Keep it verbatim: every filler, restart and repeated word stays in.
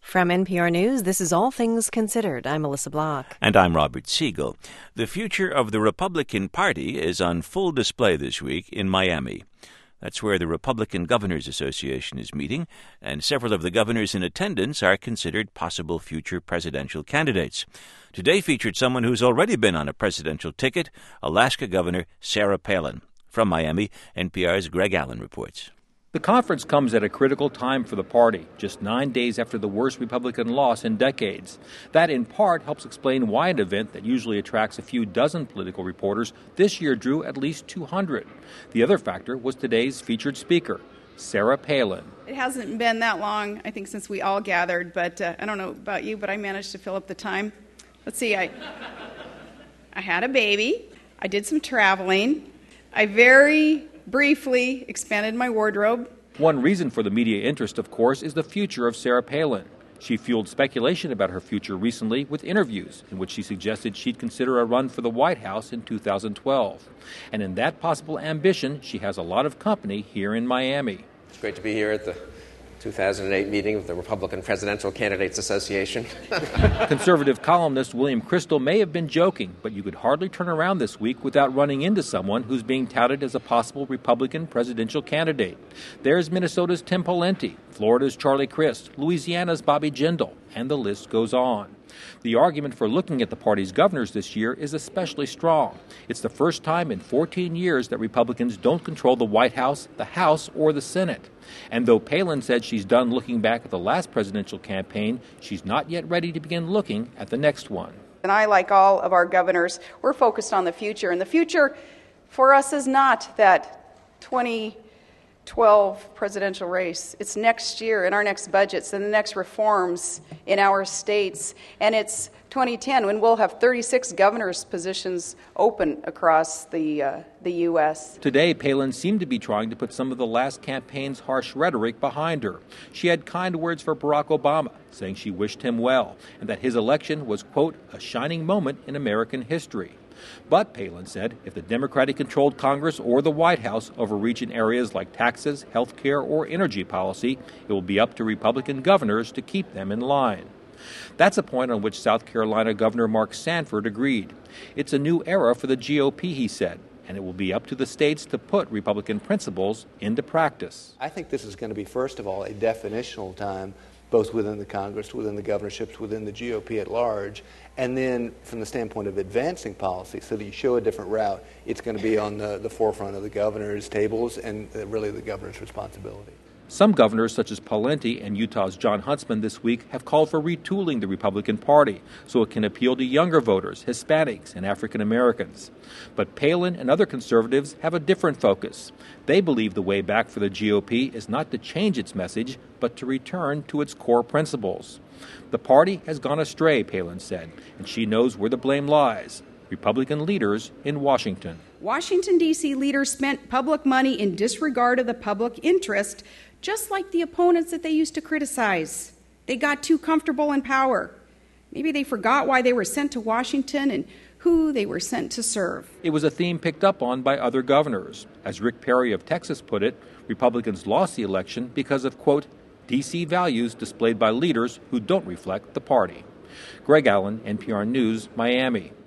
From N P R News, this is All Things Considered. I'm Melissa Block. And I'm Robert Siegel. The future of the Republican Party is on full display this week in Miami. That's where the Republican Governors Association is meeting, and several of the governors in attendance are considered possible future presidential candidates. Today featured someone who's already been on a presidential ticket, Alaska Governor Sarah Palin. From Miami, N P R's Greg Allen reports. The conference comes at a critical time for the party, just nine days after the worst Republican loss in decades. That, in part, helps explain why an event that usually attracts a few dozen political reporters this year drew at least two hundred. The other factor was today's featured speaker, Sarah Palin. It hasn't been that long, I think, since we all gathered, but uh, I don't know about you, but I managed to fill up the time. Let's see, I, I had a baby, I did some traveling, I very briefly expanded my wardrobe. One reason for the media interest, of course, is the future of Sarah Palin. She fueled speculation about her future recently with interviews in which she suggested she'd consider a run for the White House in two thousand twelve. And in that possible ambition, she has a lot of company here in Miami. It's great to be here at the two thousand eight meeting of the Republican Presidential Candidates Association. Conservative columnist William Kristol may have been joking, but you could hardly turn around this week without running into someone who's being touted as a possible Republican presidential candidate. There's Minnesota's Tim Pawlenty, Florida's Charlie Crist, Louisiana's Bobby Jindal, and the list goes on. The argument for looking at the party's governors this year is especially strong. It's the first time in fourteen years that Republicans don't control the White House, the House, or the Senate. And though Palin said she's done looking back at the last presidential campaign, she's not yet ready to begin looking at the next one. And I, like all of our governors, we're focused on the future. And the future for us is not that twenty twelve presidential race. It's next year in our next budgets and the next reforms in our states. And it's twenty ten when we'll have thirty-six governors' positions open across the uh, the U S Today, Palin seemed to be trying to put some of the last campaign's harsh rhetoric behind her. She had kind words for Barack Obama, saying she wished him well and that his election was, quote, a shining moment in American history. But, Palin said, if the Democratic-controlled Congress or the White House overreach in areas like taxes, health care, or energy policy, it will be up to Republican governors to keep them in line. That's a point on which South Carolina Governor Mark Sanford agreed. It's a new era for the G O P, he said, and it will be up to the states to put Republican principles into practice. I think this is going to be, first of all, a definitional time, both within the Congress, within the governorships, within the G O P at large, and then from the standpoint of advancing policy, so that you show a different route, it's going to be on the, the forefront of the governor's tables and uh, really the governor's responsibility. Some governors, such as Pawlenty and Utah's Jon Huntsman this week, have called for retooling the Republican Party so it can appeal to younger voters, Hispanics, and African Americans. But Palin and other conservatives have a different focus. They believe the way back for the G O P is not to change its message, but to return to its core principles. The party has gone astray, Palin said, and she knows where the blame lies. Republican leaders in Washington. Washington, D C leaders spent public money in disregard of the public interest, just like the opponents that they used to criticize. They got too comfortable in power. Maybe they forgot why they were sent to Washington and who they were sent to serve. It was a theme picked up on by other governors. As Rick Perry of Texas put it, Republicans lost the election because of, quote, D C values displayed by leaders who don't reflect the party. Greg Allen, N P R News, Miami.